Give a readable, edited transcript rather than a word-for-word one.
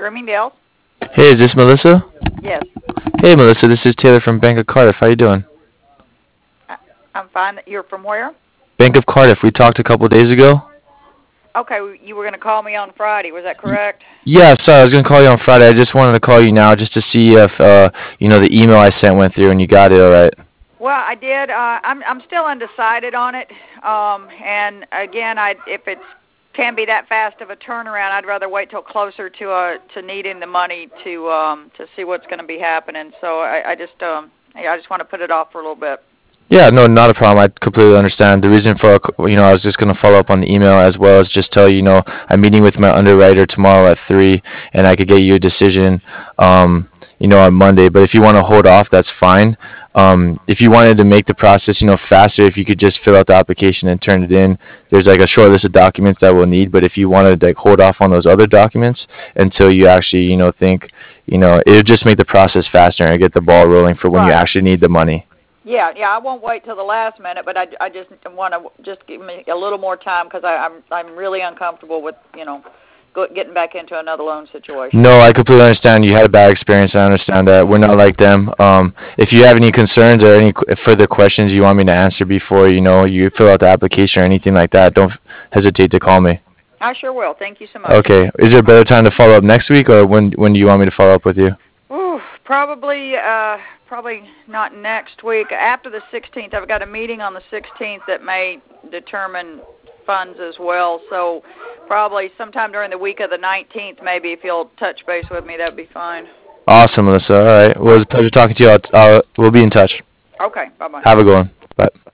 Bloomingdale's? Hey, is this Melissa? Yes. Hey, Melissa, this is Taylor from Bank of Cardiff. How you doing? I- I'm fine. You're from where? Bank of Cardiff. We talked a couple days ago. Okay, you were going to call me on Friday. Was that correct? Yeah, sorry, I was gonna call you on Friday. I just wanted to call you now just to see if the email I sent went through and you got it all right. Well, I did. I'm still undecided on it. And again, if it can be that fast of a turnaround, I'd rather wait till closer to needing the money to see what's going to be happening. So I just want to put it off for a little bit. Yeah, no, not a problem. I completely understand. The reason for, I was just going to follow up on the email as well as just tell you, I'm meeting with my underwriter tomorrow at 3, and I could get you a decision, on Monday. But if you want to hold off, that's fine. If you wanted to make the process, faster, if you could just fill out the application and turn it in, there's like a short list of documents that we'll need. But if you wanted to like hold off on those other documents until you actually, think, it would just make the process faster and get the ball rolling for when you Right. actually need the money. Yeah, I won't wait till the last minute, but I just want to just give me a little more time because I'm really uncomfortable with getting back into another loan situation. No, I completely understand. You had a bad experience. I understand that. We're not like them. If you have any concerns or any further questions you want me to answer before you fill out the application or anything like that, don't hesitate to call me. I sure will. Thank you so much. Okay. Is there a better time to follow up next week, or when do you want me to follow up with you? Ooh, probably not next week. After the 16th, I've got a meeting on the 16th that may determine funds as well. So probably sometime during the week of the 19th, maybe if you'll touch base with me, that'd be fine. Awesome, Melissa. All right. Well, it was a pleasure talking to you. We'll be in touch. Okay, bye-bye. Have a good one. Bye.